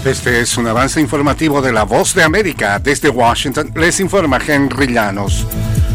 Este es un avance informativo de La Voz de América. Desde Washington les informa Henry Llanos.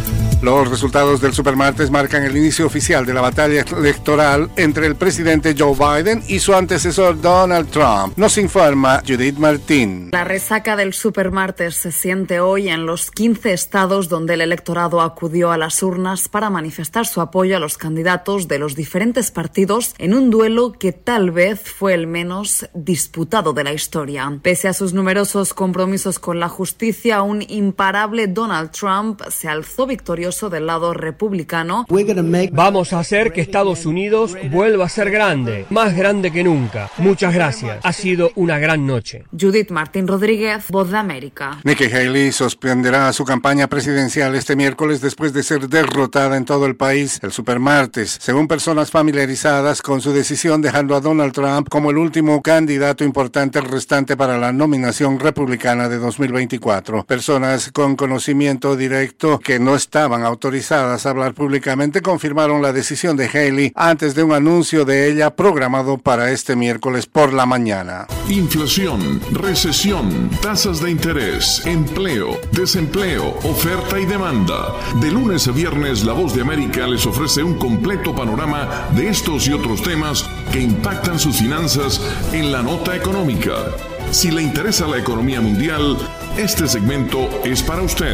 Los resultados del supermartes marcan el inicio oficial de la batalla electoral entre el presidente Joe Biden y su antecesor Donald Trump. Nos informa Judith Martín. La resaca del supermartes se siente hoy en los 15 estados donde el electorado acudió a las urnas para manifestar su apoyo a los candidatos de los diferentes partidos en un duelo que tal vez fue el menos disputado de la historia. Pese a sus numerosos compromisos con la justicia, un imparable Donald Trump se alzó victorioso del lado republicano. Vamos a hacer que Estados Unidos vuelva a ser grande, más grande que nunca. Muchas gracias. Ha sido una gran noche. Judith Martín Rodríguez, Voz de América. Nikki Haley suspenderá su campaña presidencial este miércoles después de ser derrotada en todo el país el supermartes, según personas familiarizadas con su decisión, dejando a Donald Trump como el último candidato importante restante para la nominación republicana de 2024. Personas con conocimiento directo que no estaban autorizadas a hablar públicamente confirmaron la decisión de Haley antes de un anuncio de ella programado para este miércoles por la mañana. Inflación, recesión, tasas de interés, empleo, desempleo, oferta y demanda. De lunes a viernes, La Voz de América les ofrece un completo panorama de estos y otros temas que impactan sus finanzas en la nota económica. Si le interesa la economía mundial, este segmento es para usted.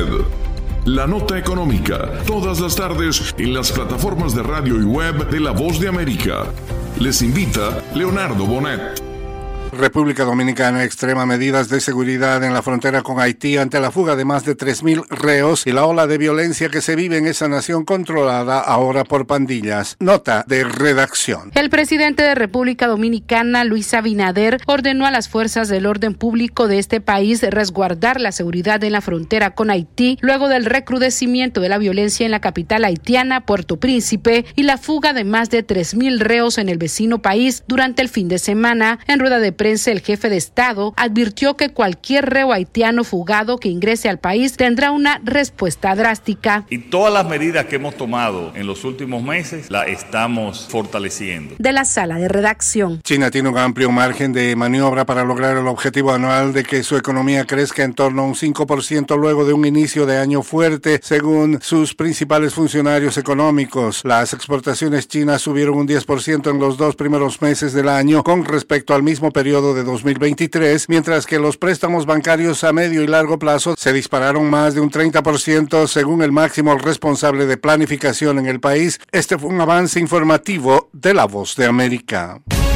La Nota Económica, todas las tardes en las plataformas de radio y web de La Voz de América. Les invita Leonardo Bonet. República Dominicana extrema medidas de seguridad en la frontera con Haití ante la fuga de más de 3,000 reos y la ola de violencia que se vive en esa nación controlada ahora por pandillas. Nota de redacción. El presidente de República Dominicana, Luis Abinader, ordenó a las fuerzas del orden público de este país resguardar la seguridad en la frontera con Haití luego del recrudecimiento de la violencia en la capital haitiana, Puerto Príncipe, y la fuga de más de 3,000 reos en el vecino país durante el fin de semana. En rueda de prensa, el jefe de Estado advirtió que cualquier reo haitiano fugado que ingrese al país tendrá una respuesta drástica. Y todas las medidas que hemos tomado en los últimos meses las estamos fortaleciendo. De la sala de redacción. China tiene un amplio margen de maniobra para lograr el objetivo anual de que su economía crezca en torno a un 5% luego de un inicio de año fuerte, según sus principales funcionarios económicos. Las exportaciones chinas subieron un 10% en los 2 primeros meses del año con respecto al mismo periodo de 2023, mientras que los préstamos bancarios a medio y largo plazo se dispararon más de un 30% según el máximo responsable de planificación en el país. Este fue un avance informativo de La Voz de América.